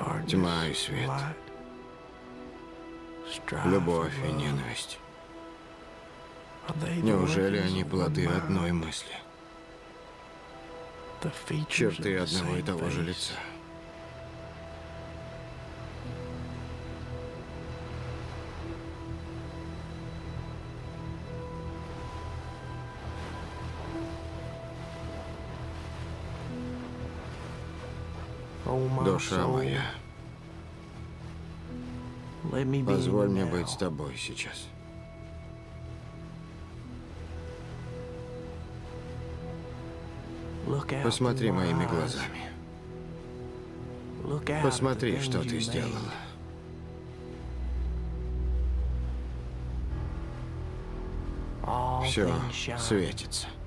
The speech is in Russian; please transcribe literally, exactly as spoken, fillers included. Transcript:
Тьма и свет. Любовь и ненависть. Неужели они плоды одной мысли? Черты одного и того же лица. Душа моя, позволь мне быть с тобой сейчас. Посмотри моими глазами. Посмотри, что ты сделала. Все светится.